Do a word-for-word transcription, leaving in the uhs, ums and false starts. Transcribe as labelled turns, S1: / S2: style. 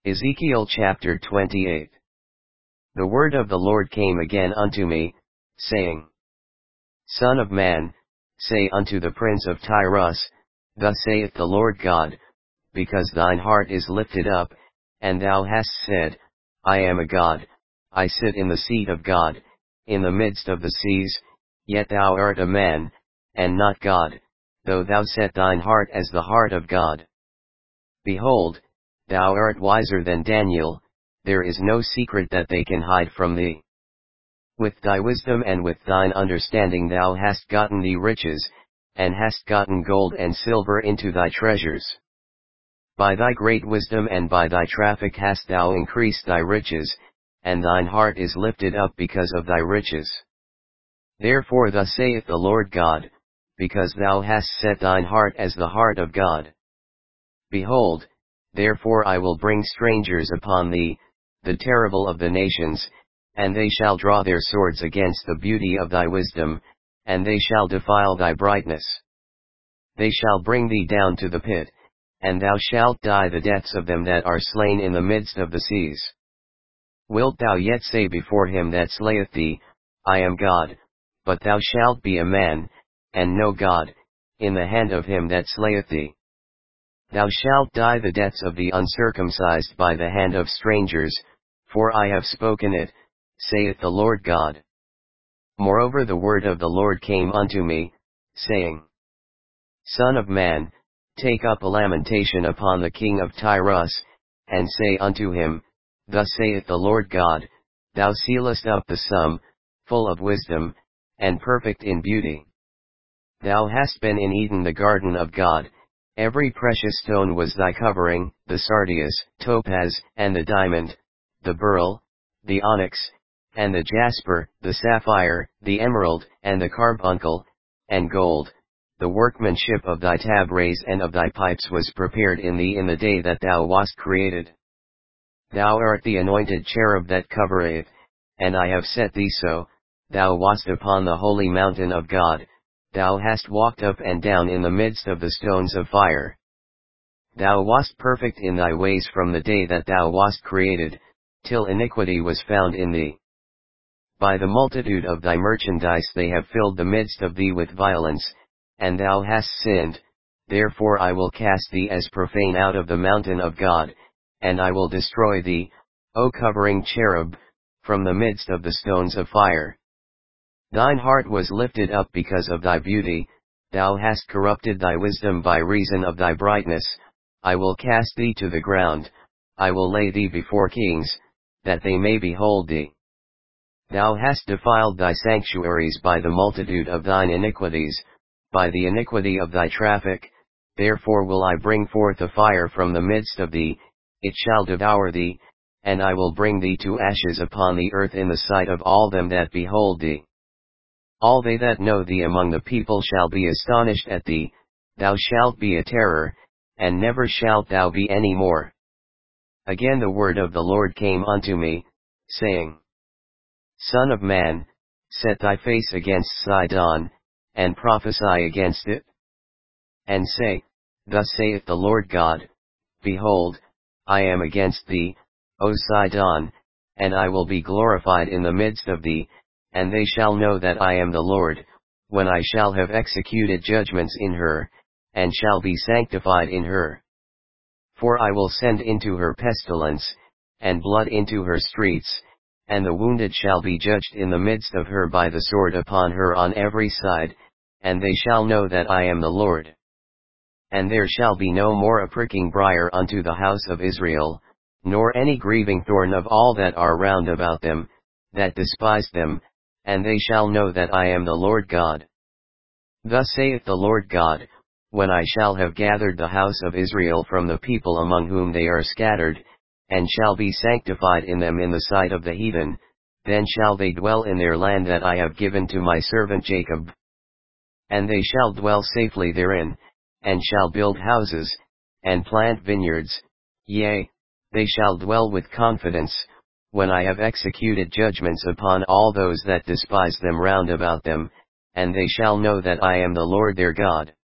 S1: Ezekiel chapter twenty-eight. The word of the Lord came again unto me, saying, Son of man, say unto the prince of Tyrus, Thus saith the Lord God, because thine heart is lifted up, and thou hast said, I am a God, I sit in the seat of God, in the midst of the seas, yet thou art a man, and not God, though thou set thine heart as the heart of God. Behold, thou art wiser than Daniel, there is no secret that they can hide from thee. With thy wisdom and with thine understanding thou hast gotten thee riches, and hast gotten gold and silver into thy treasures. By thy great wisdom and by thy traffic hast thou increased thy riches, and thine heart is lifted up because of thy riches. Therefore thus saith the Lord God, because thou hast set thine heart as the heart of God. Behold, therefore I will bring strangers upon thee, the terrible of the nations, and they shall draw their swords against the beauty of thy wisdom, and they shall defile thy brightness. They shall bring thee down to the pit, and thou shalt die the deaths of them that are slain in the midst of the seas. Wilt thou yet say before him that slayeth thee, I am God, but thou shalt be a man, and no God, in the hand of him that slayeth thee. Thou shalt die the deaths of the uncircumcised by the hand of strangers, for I have spoken it, saith the Lord God. Moreover the word of the Lord came unto me, saying, Son of man, take up a lamentation upon the king of Tyrus, and say unto him, Thus saith the Lord God, Thou sealest up the sum, full of wisdom, and perfect in beauty. Thou hast been in Eden the garden of God. Every precious stone was thy covering, the sardius, topaz, and the diamond, the beryl, the onyx, and the jasper, the sapphire, the emerald, and the carbuncle, and gold. The workmanship of thy tabrets and of thy pipes was prepared in thee in the day that thou wast created. Thou art the anointed cherub that covereth, and I have set thee so, thou wast upon the holy mountain of God. Thou hast walked up and down in the midst of the stones of fire. Thou wast perfect in thy ways from the day that thou wast created, till iniquity was found in thee. By the multitude of thy merchandise they have filled the midst of thee with violence, and thou hast sinned, therefore I will cast thee as profane out of the mountain of God, and I will destroy thee, O covering cherub, from the midst of the stones of fire. Thine heart was lifted up because of thy beauty, thou hast corrupted thy wisdom by reason of thy brightness. I will cast thee to the ground, I will lay thee before kings, that they may behold thee. Thou hast defiled thy sanctuaries by the multitude of thine iniquities, by the iniquity of thy traffic, therefore will I bring forth a fire from the midst of thee, it shall devour thee, and I will bring thee to ashes upon the earth in the sight of all them that behold thee. All they that know thee among the people shall be astonished at thee, thou shalt be a terror, and never shalt thou be any more. Again the word of the Lord came unto me, saying, Son of man, set thy face against Sidon, and prophesy against it. And say, Thus saith the Lord God, Behold, I am against thee, O Sidon, and I will be glorified in the midst of thee, and they shall know that I am the Lord, when I shall have executed judgments in her, and shall be sanctified in her. For I will send into her pestilence, and blood into her streets, and the wounded shall be judged in the midst of her by the sword upon her on every side, and they shall know that I am the Lord. And there shall be no more a pricking briar unto the house of Israel, nor any grieving thorn of all that are round about them, that despise them, and they shall know that I am the Lord God. Thus saith the Lord God, when I shall have gathered the house of Israel from the people among whom they are scattered, and shall be sanctified in them in the sight of the heathen, then shall they dwell in their land that I have given to my servant Jacob. And they shall dwell safely therein, and shall build houses, and plant vineyards, yea, they shall dwell with confidence, when I have executed judgments upon all those that despise them round about them, and they shall know that I am the Lord their God.